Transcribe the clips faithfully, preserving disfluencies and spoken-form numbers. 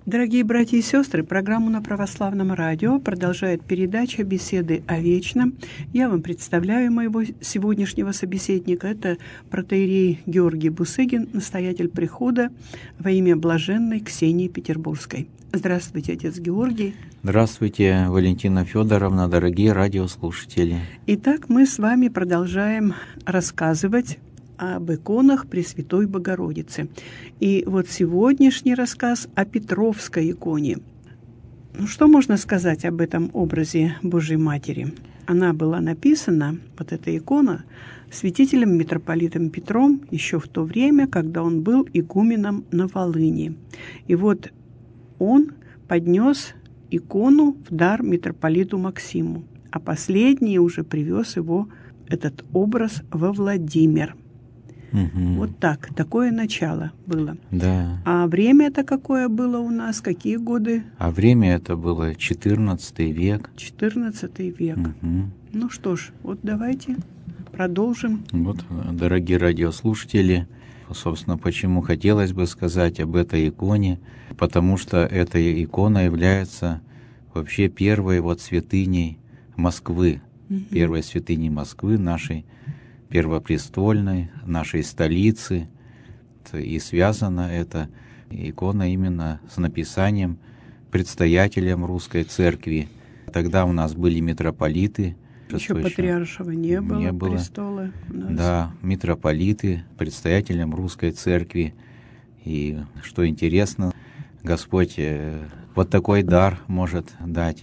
Дорогие братья и сестры, программу на Православном радио продолжает передача «Беседы о вечном». Я вам представляю моего сегодняшнего собеседника. Это протоиерей Георгий Бусыгин, настоятель прихода во имя блаженной Ксении Петербургской. Здравствуйте, отец Георгий. Здравствуйте, Валентина Федоровна, дорогие радиослушатели. Итак, мы с вами продолжаем рассказывать об иконах Пресвятой Богородицы. И вот сегодняшний рассказ о Петровской иконе. Ну, что можно сказать об этом образе Божьей Матери? Она была написана, вот эта икона, святителем митрополитом Петром еще в то время, когда он был игуменом на Волыни. И вот он поднес икону в дар митрополиту Максиму, а последний уже привез его, этот образ, во Владимир. Угу. Вот так, такое начало было. Да. А время это какое было у нас, какие годы? А время это было четырнадцатый век. четырнадцатый век. Угу. Ну что ж, вот давайте продолжим. Вот, дорогие радиослушатели, собственно, почему хотелось бы сказать об этой иконе, потому что эта икона является вообще первой вот святыней Москвы, угу. первой святыней Москвы, нашей первопрестольной, нашей столицы. И связана эта икона именно с написанием предстоятелем русской церкви. Тогда у нас были митрополиты. Еще патриаршего не было, не было. престола. Да, митрополиты, предстоятелем русской церкви. И что интересно, Господь вот такой дар может дать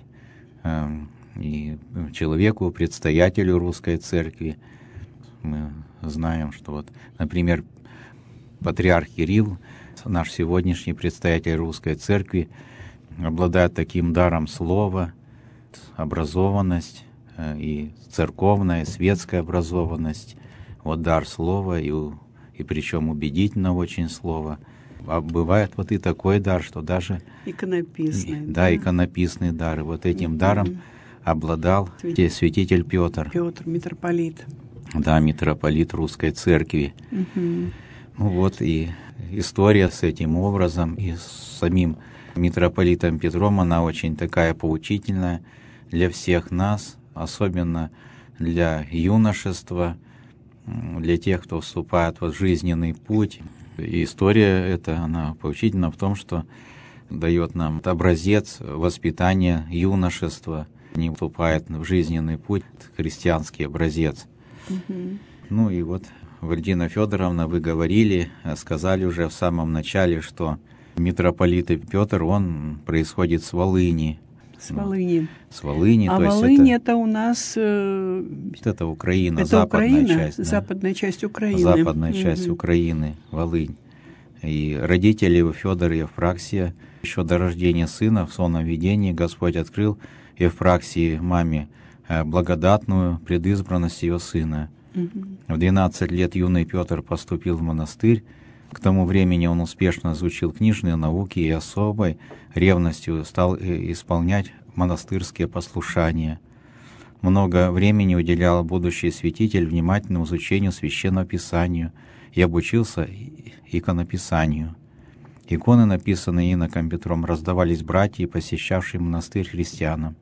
и человеку, предстоятелю русской церкви. Мы знаем, что вот, например, патриарх Кирилл, наш сегодняшний предстоятель русской церкви, обладает таким даром слова, образованность и церковная, и светская образованность. Вот дар слова, и, и причем убедительно очень слово. А бывает вот и такой дар, что даже... Иконописный. Да, да, иконописный дар. И вот этим mm-hmm. даром обладал Святитель, святитель Петр. Петр, митрополит. Да, митрополит русской церкви. Угу. Ну вот и история с этим образом и с самим митрополитом Петром, она очень такая поучительная для всех нас, особенно для юношества, для тех, кто вступает в жизненный путь. И история эта, она поучительна в том, что дает нам образец воспитания юношества, не вступает в жизненный путь, христианский образец. Угу. Ну и вот, Валентина Федоровна, вы говорили, сказали уже в самом начале, что митрополит Петр, он происходит с Волыни. С Волыни. Ну, с Волыни. А то Волынь есть это, это у нас... Э, это Украина, это западная Украина, часть. Да? Западная часть Украины. Западная угу. часть Украины, Волынь. И родители Федор и Евпраксия, еще до рождения сына в сонном видении Господь открыл Евпраксии, маме, благодатную предизбранность ее сына. Угу. В двенадцать лет юный Петр поступил в монастырь. К тому времени он успешно изучил книжные науки и особой ревностью стал исполнять монастырские послушания. Много времени уделял будущий святитель внимательному изучению Священного Писания и обучился иконописанию. Иконы, написанные иноком Петром, раздавались братьям, посещавшим монастырь христианам.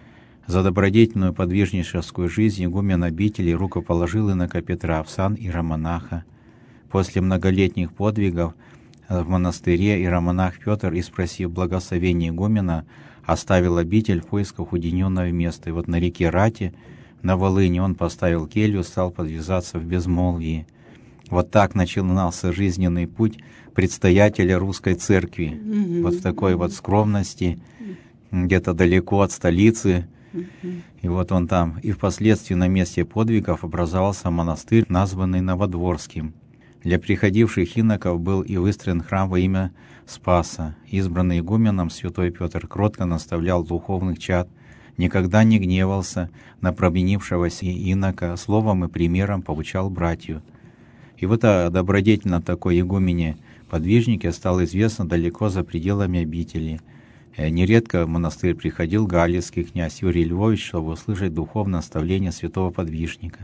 За добродетельную подвижническую жизнь игумен обители рукоположил инока Петра в сан иеромонаха. После многолетних подвигов в монастыре иеромонах Петр, испросив благословения игумена, оставил обитель в поисках уединенного места. И вот на реке Рате, на Волыни, он поставил келью, стал подвязаться в безмолвии. Вот так начинался жизненный путь предстоятеля русской церкви. Mm-hmm. Вот в такой вот скромности, где-то далеко от столицы. Mm-hmm. И вот он там. И впоследствии на месте подвигов образовался монастырь, названный Новодворским. Для приходивших иноков был и выстроен храм во имя Спаса. Избранный игуменом святой Петр кротко наставлял духовных чад, никогда не гневался на провинившегося инока, словом и примером поучал братью. И вот о добродетельно такой игумене-подвижнике стало известно далеко за пределами обители. Нередко в монастырь приходил галицкий князь Юрий Львович, чтобы услышать духовное наставление святого подвижника.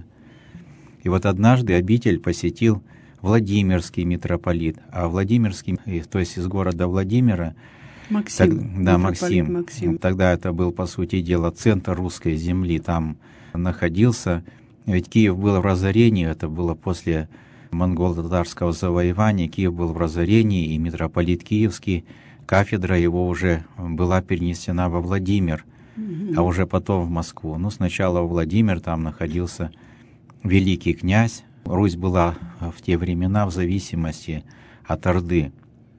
И вот однажды обитель посетил Владимирский митрополит, а Владимирский, то есть из города Владимира, Максим. Так, да, Максим. Максим. Тогда это был, по сути дела, центр русской земли. Там находился. Ведь Киев был в разорении. Это было после монголо-татарского завоевания. Киев был в разорении, и митрополит Киевский, кафедра его уже была перенесена во Владимир, mm-hmm. а уже потом в Москву. Ну, сначала в Владимир, там находился великий князь. Русь была в те времена в зависимости от Орды.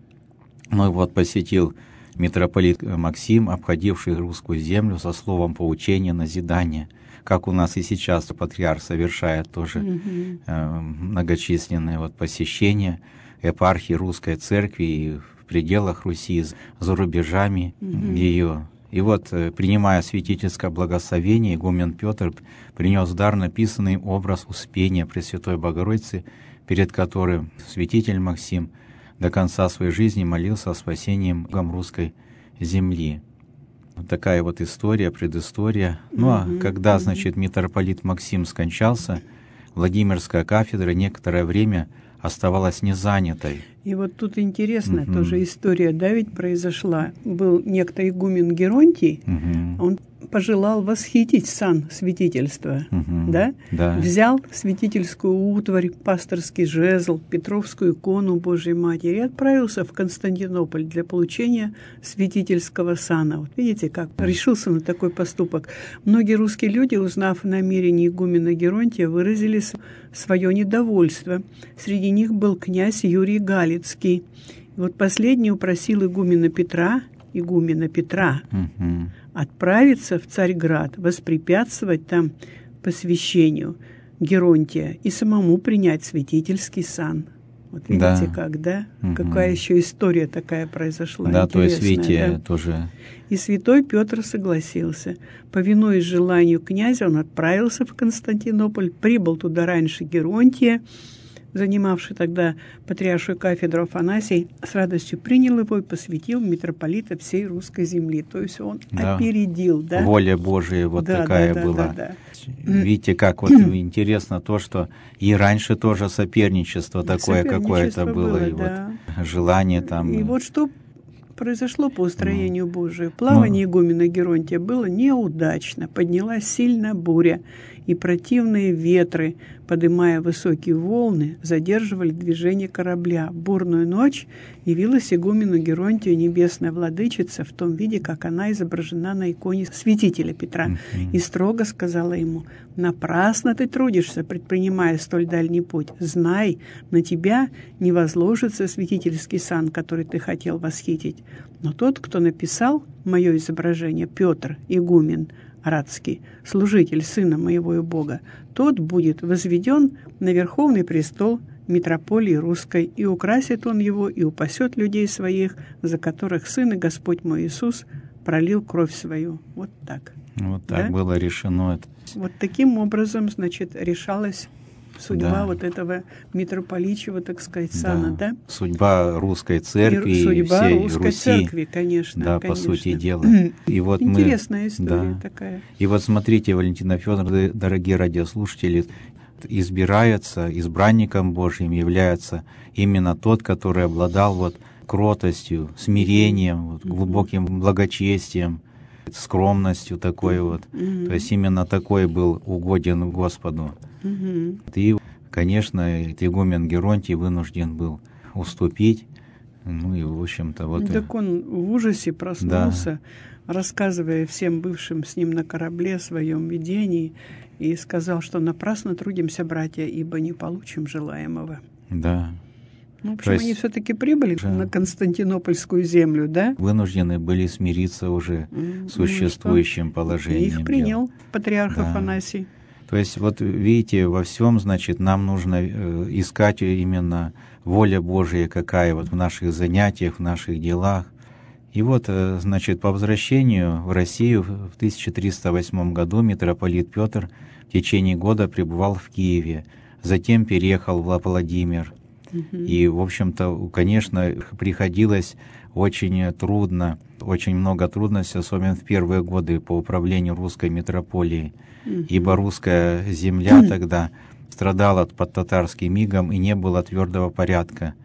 Ну и вот посетил митрополит Максим, обходивший русскую землю со словом поучения, назидания, как у нас и сейчас патриарх совершает тоже mm-hmm. э, многочисленные вот посещения епархии русской церкви и в пределах Руси, за рубежами mm-hmm. ее. И вот, принимая святительское благословение, игумен Петр принес в дар написанный образ Успения Пресвятой Богородицы, перед которым святитель Максим до конца своей жизни молился о спасении Богом русской земли. Вот такая вот история, предыстория. Ну а mm-hmm. когда, mm-hmm. значит, митрополит Максим скончался, Владимирская кафедра некоторое время оставалась незанятой. И вот тут интересная uh-huh. тоже история, да, ведь произошла. Был некто игумен Геронтий, uh-huh. он пожелал восхитить сан святительства, uh-huh. да? да, взял святительскую утварь, пасторский жезл, Петровскую икону Божьей Матери и отправился в Константинополь для получения святительского сана. Вот видите, как решился на такой поступок. Многие русские люди, узнав о намерении игумена Геронтия, выразили свое недовольство. Среди них был князь Юрий Галицкий. И вот последний упросил игумена Петра, игумена Петра, uh-huh. отправиться в Царьград, воспрепятствовать там посвящению Геронтия и самому принять святительский сан. Вот видите, да. как, да? Uh-huh. Какая еще история такая произошла. Да, то есть Витя да? тоже. И святой Петр согласился. Повинуясь желанию князя, он отправился в Константинополь, прибыл туда раньше Геронтия, занимавший тогда патриаршую кафедру Афанасий, с радостью принял его и посвятил митрополита всей русской земли. То есть он да. опередил. Да? Воля Божия вот да, такая да, да, была. Да, да, да. Видите, как вот интересно то, что и раньше тоже соперничество такое какое-то было, было, и да. вот желание там. И вот что произошло по устроению ну, Божию. Плавание ну, игумена Геронтия было неудачно. Поднялась сильная буря, и противные ветры, подымая высокие волны, задерживали движение корабля. В бурную ночь явилась игумену Геронтию небесная владычица в том виде, как она изображена на иконе святителя Петра, mm-hmm. и строго сказала ему: «Напрасно ты трудишься, предпринимая столь дальний путь. Знай, на тебя не возложится святительский сан, который ты хотел восхитить. Но тот, кто написал мое изображение, Петр, игумен Радский, служитель сына моего и Бога, тот будет возведен на верховный престол митрополии русской, и украсит он его, и упасет людей своих, за которых Сын и Господь мой Иисус пролил кровь свою». Вот так. Вот так да? было решено это. Вот таким образом, значит, решалась судьба да. вот этого митрополичьего, так сказать, сана, да? да? Судьба русской церкви и судьба всей русской Руси. церкви, конечно. Да, конечно. по сути дела. И вот интересная мы, история да. такая. И вот смотрите, Валентина Федоровна, дорогие радиослушатели, избирается, избранником Божьим является именно тот, который обладал вот кротостью, смирением, вот, глубоким благочестием, скромностью такой вот. Mm-hmm. То есть именно такой был угоден Господу. Mm-hmm. И, конечно, игумен Геронтий вынужден был уступить. Ну и, в общем-то, вот... Так он в ужасе проснулся, да. рассказывая всем бывшим с ним на корабле о своем видении, и сказал, что напрасно трудимся, братья, ибо не получим желаемого. Да. Ну, в общем, есть, они все-таки прибыли да. на Константинопольскую землю, да? Вынуждены были смириться уже mm, существующим ну, положением. И их принял дел. Патриарх да. Афанасий. То есть, вот видите, во всем, значит, нам нужно искать именно воля Божия какая вот в наших занятиях, в наших делах. И вот, значит, по возвращению в Россию в тысяча триста восьмом году митрополит Петр в течение года пребывал в Киеве, затем переехал в Владимир. Uh-huh. И, в общем-то, конечно, приходилось очень трудно, очень много трудностей, особенно в первые годы по управлению русской митрополией, uh-huh. ибо русская земля uh-huh. тогда страдала под татарским игом и не было твердого порядка.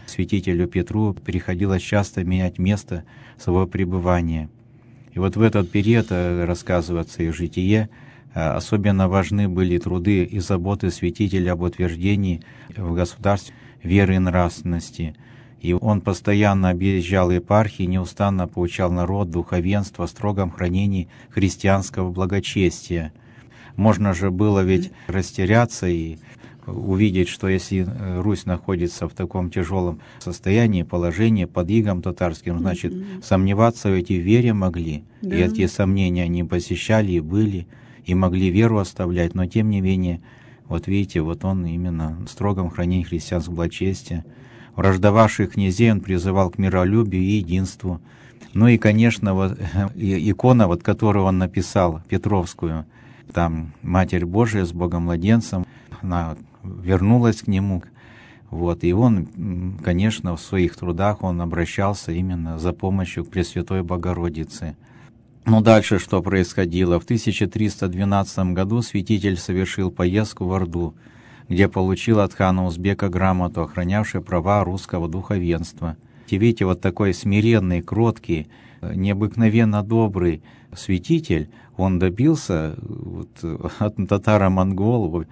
святителю Петру приходилось часто менять место своего пребывания. И вот в этот период, рассказывается и в житие, особенно важны были труды и заботы святителя об утверждении в государстве веры и нравственности. И он постоянно объезжал епархии, неустанно поучал народ, духовенство о строгом хранении христианского благочестия. Можно же было ведь растеряться и увидеть, что если Русь находится в таком тяжелом состоянии, положении, под игом татарским, значит, mm-hmm. сомневаться в этой вере могли. Да. И эти сомнения они посещали и были, и могли веру оставлять, но тем не менее, вот видите, вот он именно в строгом хранении христианского благочестия. Враждовавших князей он призывал к миролюбию и единству. Ну и, конечно, вот икона, вот, которую он написал, Петровскую, там Матерь Божия с Богом-младенцем, она вернулась к нему. Вот, и он, конечно, в своих трудах он обращался именно за помощью к Пресвятой Богородице. Ну, дальше что происходило? В тысяча триста двенадцатом году святитель совершил поездку в Орду, где получил от хана Узбека грамоту, охранявшую права русского духовенства. И видите, вот такой смиренный, кроткий, необыкновенно добрый святитель, он добился вот, от татаро-монгол,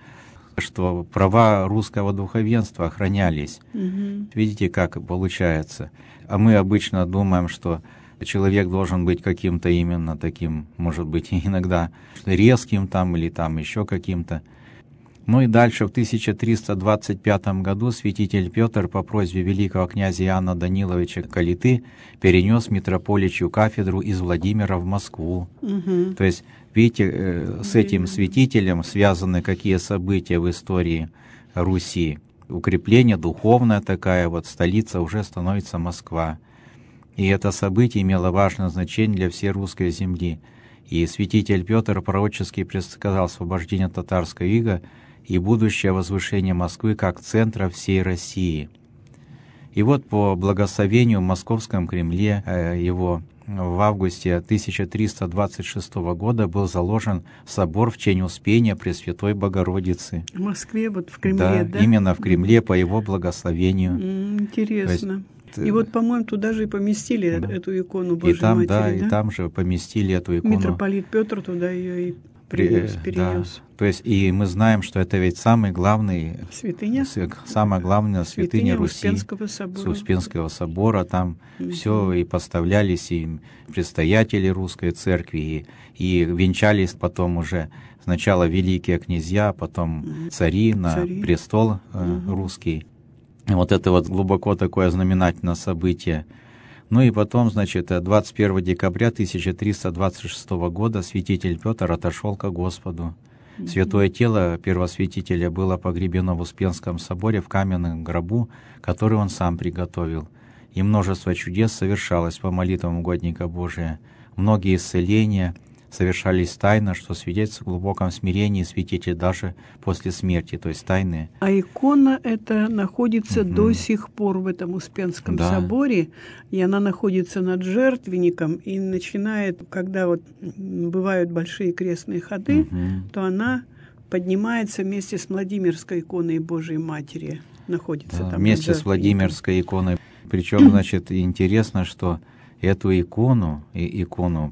что права русского духовенства охранялись. Угу. Видите, как получается. А мы обычно думаем, что человек должен быть каким-то именно таким, может быть, иногда резким там или там еще каким-то. Ну и дальше, в тысяча триста двадцать пятом году святитель Петр по просьбе великого князя Иоанна Даниловича Калиты перенес митрополичью кафедру из Владимира в Москву. Угу. То есть, видите, с этим святителем связаны какие события в истории Руси. Укрепление духовное такая, вот столица уже становится Москва. И это событие имело важное значение для всей русской земли. И святитель Петр пророчески предсказал освобождение татарского ига и будущее возвышение Москвы как центра всей России. И вот по благословению в Московском Кремле его в августе тысяча триста двадцать шестого года был заложен собор в честь Успения Пресвятой Богородицы. В Москве, вот в Кремле, да? Да, именно в Кремле по его благословению. Интересно. И вот, по-моему, туда же и поместили да. эту икону Божьей и там, Матери, да, да? и там же поместили эту икону. Митрополит Петр туда ее и принес, перенес. Да. То есть, и мы знаем, что это ведь самый главный, святыня? самая главная святыня, святыня Руси, Успенского собора. С Успенского собора. Там mm-hmm. все и поставлялись и предстоятели русской церкви, и, и венчались потом уже сначала великие князья, потом mm-hmm. цари на цари. престол mm-hmm. русский. И вот это вот глубоко такое знаменательное событие. Ну и потом, значит, двадцать первого декабря тысяча триста двадцать шестого года святитель Петр отошел ко Господу. Mm-hmm. Святое тело первосвятителя было погребено в Успенском соборе в каменном гробу, который он сам приготовил. И множество чудес совершалось по молитвам угодника Божия. Многие исцеления совершались тайно, что свидетельствует о глубоком смирении святителя даже после смерти, то есть тайные. А икона эта находится угу. до сих пор в этом Успенском да. соборе, и она находится над жертвенником, и начинает, когда вот бывают большие крестные ходы, угу. то она поднимается вместе с Владимирской иконой Божией Матери, находится да, там. Вместе с Владимирской иконой. Причем, значит, интересно, что эту икону, и икону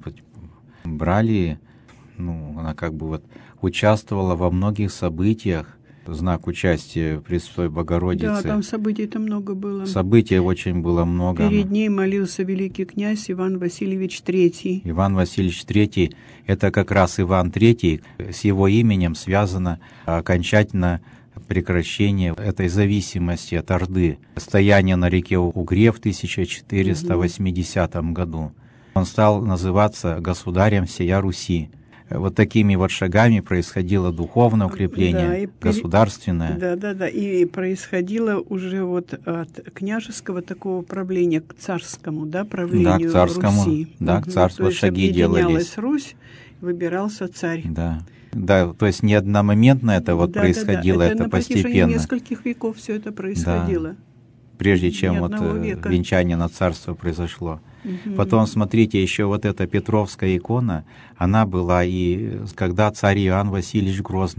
брали, ну, она как бы вот участвовала во многих событиях, знак участия Пресвятой Богородицы. Да, там событий-то много было. Событий очень было много. Перед ней молился великий князь Иван Васильевич Третий. Иван Васильевич Третий, это как раз Иван Третий, с его именем связано окончательно прекращение этой зависимости от Орды. Стояние на реке Угре в тысяча четыреста восьмидесятом году. Он стал называться государем всея Руси. Вот такими вот шагами происходило духовное укрепление, да, и государственное. Да, да, да. И происходило уже вот от княжеского такого правления к царскому, да, правлению да, к царскому, Руси. Да, к царству угу. шаги делались. То есть Русь, выбирался царь. Да. Да, то есть не одномоментно это вот да, происходило, да, да. Это, это на постепенно. протяжении нескольких веков все это происходило. Да. Прежде чем вот века. венчание на царство произошло. Угу. Потом, смотрите, еще вот эта Петровская икона, она была и когда царь Иоанн Васильевич Грозный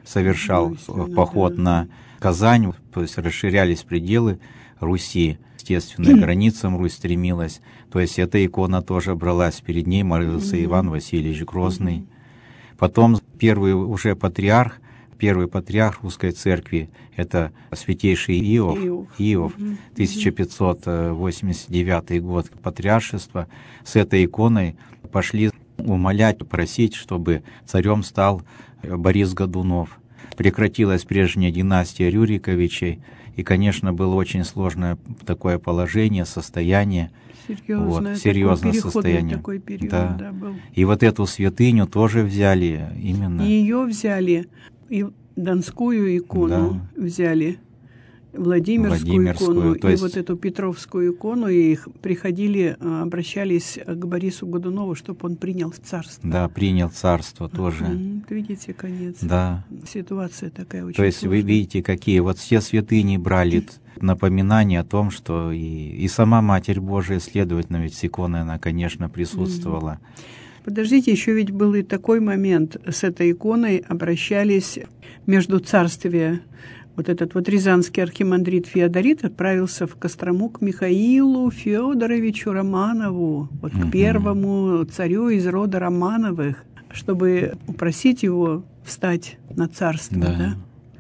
совершал поход да. на Казань, то есть расширялись пределы Руси, естественно, к границам Русь стремилась. То есть эта икона тоже бралась, перед ней молился mm-hmm. Иван Васильевич Грозный. Mm-hmm. Потом первый уже патриарх, первый патриарх русской церкви, это святейший Иов, Иов, Иов mm-hmm. тысяча пятьсот восемьдесят девятый год, патриаршество. С этой иконой пошли умолять, просить, чтобы царем стал Борис Годунов. Прекратилась прежняя династия Рюриковичей, и, конечно, было очень сложное такое положение, состояние. Серьезное, вот, серьезное состояние. Такой период, да. Да, был. И вот эту святыню тоже взяли именно. И ее взяли, и Донскую икону да. взяли, Владимирскую, Владимирскую икону, и есть... вот эту Петровскую икону, и их приходили, обращались к Борису Годунову, чтобы он принял царство. Да, принял царство тоже. Mm-hmm. Видите, конец. Да. Ситуация такая очень То есть сложная. Вы видите, какие вот все святыни брали напоминание о том, что и, и сама Матерь Божия, следовательно, ведь с иконой она, конечно, присутствовала. Mm-hmm. Подождите, еще ведь был и такой момент, с этой иконой обращались между царствия. Вот этот вот рязанский архимандрит Феодорит отправился в Кострому к Михаилу Федоровичу Романову, вот mm-hmm. к первому царю из рода Романовых, чтобы упросить его встать на царство. Да. Да?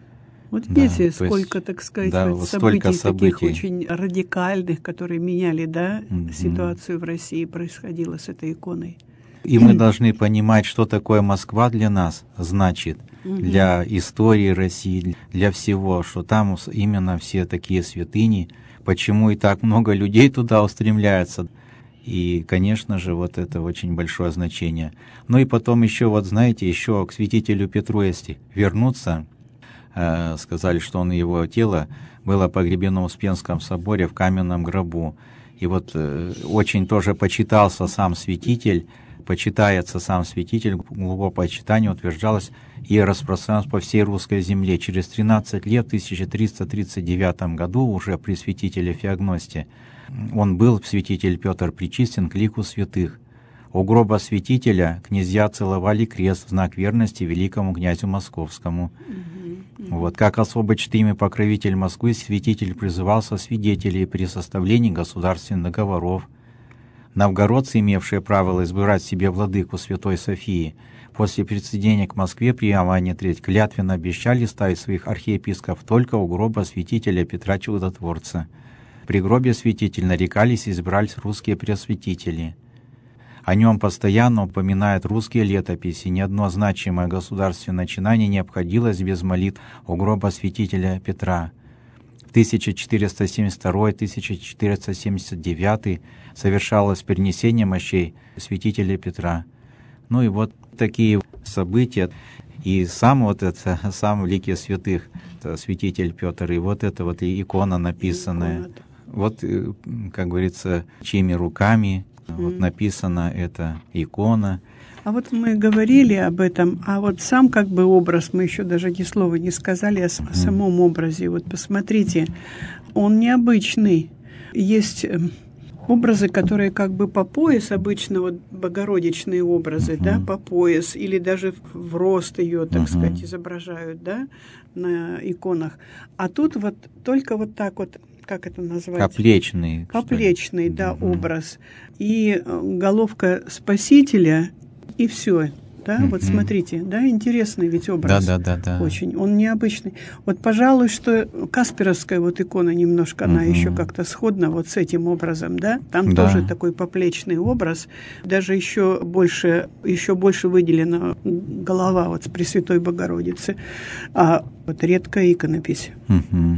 Вот видите, да, сколько, есть, так сказать, да, вот событий, событий таких очень радикальных, которые меняли да, mm-hmm. ситуацию в России, происходило с этой иконой. И мы должны понимать, что такое Москва для нас значит, для истории России, для всего, что там именно все такие святыни, почему и так много людей туда устремляются. И, конечно же, вот это очень большое значение. Ну и потом еще, вот знаете, еще к святителю Петру, если вернуться, э, сказали, что он, его тело было погребено в Успенском соборе в каменном гробу. И вот э, очень тоже почитался сам святитель, почитается сам святитель, глубокое почитание утверждалось и распространялось по всей русской земле. Через тринадцать лет, в тысяча триста тридцать девятом году, уже при святителе Феогносте, он был, святитель Петр, причислен к лику святых. У гроба святителя князья целовали крест в знак верности великому князю Московскому. Mm-hmm. Mm-hmm. Вот, как особо чтимый покровитель Москвы, святитель призывался свидетелей при составлении государственных договоров. Новгородцы, имевшие правило избирать себе владыку Святой Софии, после присоединения к Москве при Иоанне третьем клятвенно обещали ставить своих архиепископов только у гроба святителя Петра Чудотворца. При гробе святителя нарекались и избрались русские пресвятители. О нем постоянно упоминают русские летописи, ни одно значимое государственное начинание не обходилось без молитв у гроба святителя Петра. В тысяча четыреста семьдесят втором — тысяча четыреста семьдесят девятом совершалось перенесение мощей святителя Петра. Ну и вот такие события. И сам вот это, сам великий святых, это святитель Петр, и вот эта вот икона написанная. Икона. Вот, как говорится, чьими руками mm. вот написана эта икона. А вот мы говорили об этом, а вот сам как бы образ, мы еще даже ни слова не сказали о, mm. о самом образе. Вот посмотрите, он необычный. Есть образы, которые как бы по пояс, обычно вот богородичные образы, mm-hmm. да, по пояс, или даже в рост ее, так mm-hmm. сказать, изображают, да, на иконах. А тут вот только вот так вот, как это назвать? Поплечный. Поплечный, да, mm-hmm. образ. И головка Спасителя, и все. Да, mm-hmm. вот смотрите, да, интересный ведь образ. Да, да, да, да. Очень, он необычный. Вот, пожалуй, что Касперовская вот икона немножко, mm-hmm. она еще как-то сходна вот с этим образом, да. Там да. тоже такой поплечный образ. Даже еще больше, еще больше выделена голова вот с Пресвятой Богородицы. А вот редкая иконопись. Mm-hmm.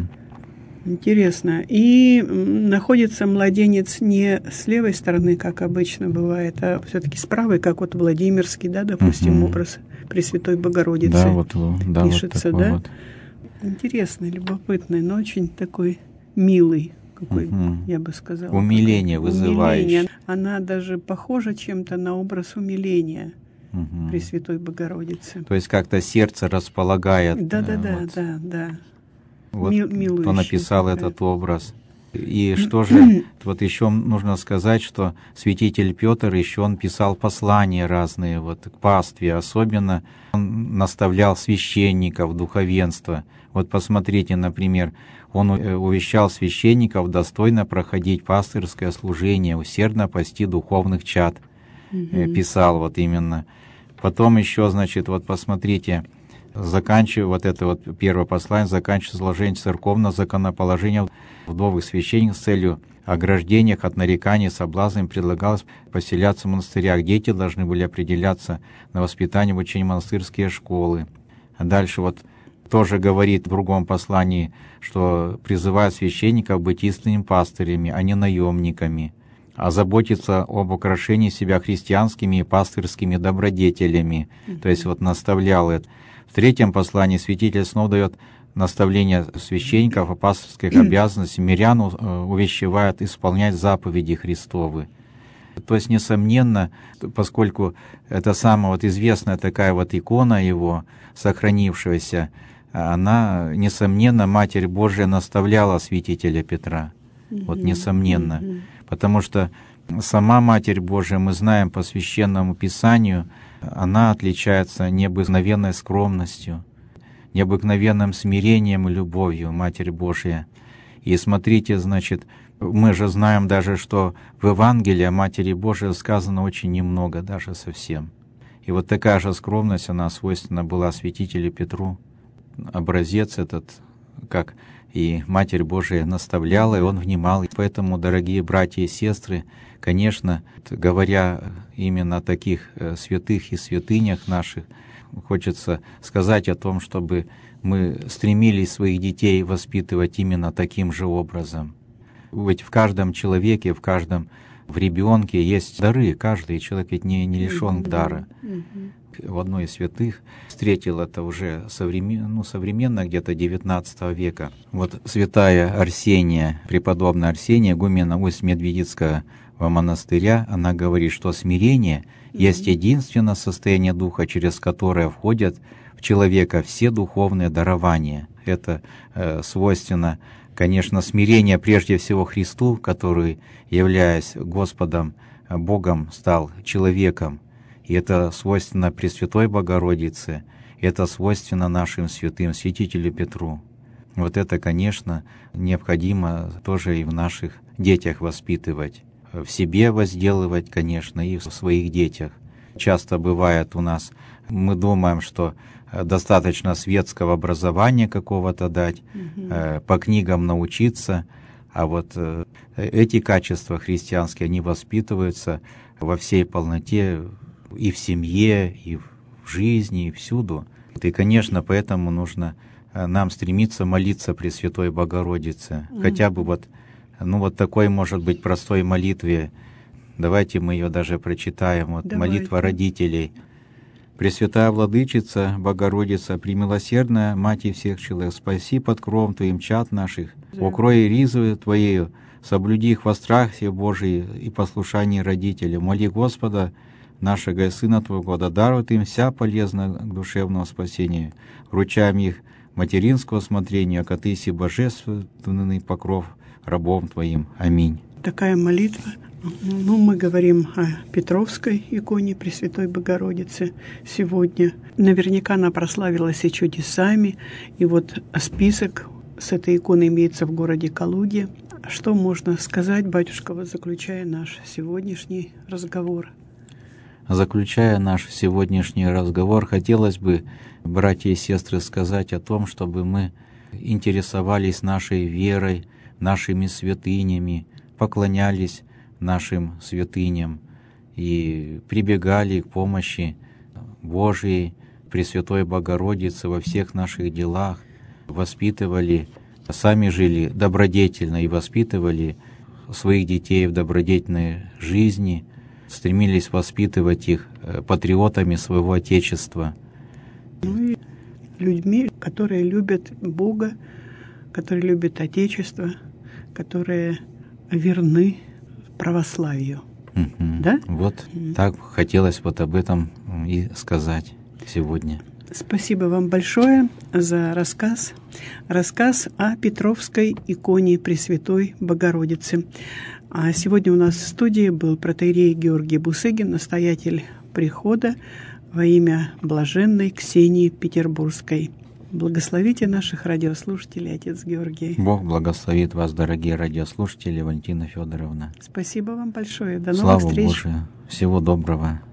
Интересно. И находится младенец не с левой стороны, как обычно бывает, а все-таки с правой, как вот Владимирский, да, допустим, uh-huh. образ Пресвятой Богородицы да, вот, да, пишется, вот да? Вот. Интересный, любопытный, но очень такой милый, какой, uh-huh. я бы сказала. Умиление вызывающее. Умиление. Она даже похожа чем-то на образ умиления uh-huh. Пресвятой Богородицы. То есть как-то сердце располагает. Да-да-да, вот. да, да. Вот кто написал да. этот образ. И что же, вот еще нужно сказать, что святитель Петр еще он писал послания разные вот к пастве, особенно он наставлял священников, духовенство. Вот посмотрите, например, он увещал священников достойно проходить пастырское служение, усердно пасти духовных чад. Mm-hmm. Писал вот именно. Потом еще, значит, вот посмотрите, заканчивая вот это вот первое послание, заканчивая изложение церковного законоположения вдовых священников с целью ограждения от нареканий, соблазнами предлагалось поселяться в монастырях. Дети должны были определяться на воспитание в учении монастырские школы. А дальше вот тоже говорит в другом послании, что призывает священников быть истинными пастырями, а не наемниками, а заботиться об украшении себя христианскими и пастырскими добродетелями. Mm-hmm. То есть вот наставлял это. В третьем послании святитель снова дает наставление священников о пастырских обязанностях, мирян увещевает исполнять заповеди Христовы. То есть, несомненно, поскольку это самая вот известная такая вот икона его, сохранившаяся, она, несомненно, Матерь Божия наставляла святителя Петра. Mm-hmm. Вот, несомненно. Mm-hmm. Потому что сама Матерь Божия, мы знаем по Священному Писанию, она отличается необыкновенной скромностью, необыкновенным смирением и любовью, Матерь Божия. И смотрите, значит, мы же знаем даже, что в Евангелии о Матери Божией сказано очень немного, даже совсем. И вот такая же скромность, она свойственна была святителю Петру. Образец этот, как и Матерь Божия наставляла, и он внимал. И поэтому, дорогие братья и сестры, конечно, говоря именно о таких святых и святынях наших, хочется сказать о том, чтобы мы стремились своих детей воспитывать именно таким же образом. Ведь в каждом человеке, в каждом в ребенке есть дары, каждый человек ведь не, не лишен mm-hmm. дара. Mm-hmm. В одной из святых встретил это уже современ, ну, современно, где-то девятнадцатого века. Вот святая Арсения, преподобная Арсения, игумена Усть-Медведицкого монастыря, она говорит, что смирение mm-hmm. есть единственное состояние духа, через которое входят в человека все духовные дарования. Это э, свойственно, конечно, смирение прежде всего Христу, который, являясь Господом, Богом, стал человеком. И это свойственно Пресвятой Богородице, это свойственно нашим святым, святителю Петру. Вот это, конечно, необходимо тоже и в наших детях воспитывать, в себе возделывать, конечно, и в своих детях. Часто бывает у нас, мы думаем, что достаточно светского образования какого-то дать, угу. по книгам научиться, а вот эти качества христианские, они воспитываются во всей полноте и в семье, и в жизни, и всюду. И, конечно, поэтому нужно нам стремиться молиться Пресвятой Богородице. Mm-hmm. Хотя бы вот, ну вот такой, может быть, простой молитве. Давайте мы ее даже прочитаем. Вот молитва родителей. Пресвятая Владычица, Богородица, премилосердная Мать всех человек, спаси под кровом Твоим чад наших, yeah. укрой ризою Твоею, соблюди их во страхе Божий и послушании родителей. Моли Господа нашего и Сына Твоего, да дарует им вся полезна к душевному спасению. Вручаем их материнского смотрения, а Ты си божественный покров рабом Твоим. Аминь. Такая молитва. Ну, мы говорим о Петровской иконе Пресвятой Богородицы сегодня. Наверняка она прославилась и чудесами. И вот список с этой иконой имеется в городе Калуге. Что можно сказать, батюшка, вот заключая наш сегодняшний разговор? Заключая наш сегодняшний разговор, хотелось бы, братья и сестры, сказать о том, чтобы мы интересовались нашей верой, нашими святынями, поклонялись нашим святыням и прибегали к помощи Божией, Пресвятой Богородицы во всех наших делах, воспитывали, сами жили добродетельно и воспитывали своих детей в добродетельной жизни, стремились воспитывать их патриотами своего Отечества. Ну и людьми, которые любят Бога, которые любят Отечество, которые верны православию. Угу. Да? Вот угу. так хотелось вот об этом и сказать сегодня. Спасибо вам большое за рассказ. Рассказ о Петровской иконе Пресвятой Богородицы. А сегодня у нас в студии был протоиерей Георгий Бусыгин, настоятель прихода во имя блаженной Ксении Петербургской. Благословите наших радиослушателей, отец Георгий. Бог благословит вас, дорогие радиослушатели, Валентина Федоровна. Спасибо вам большое. До новых Слава встреч. Божию. Всего доброго.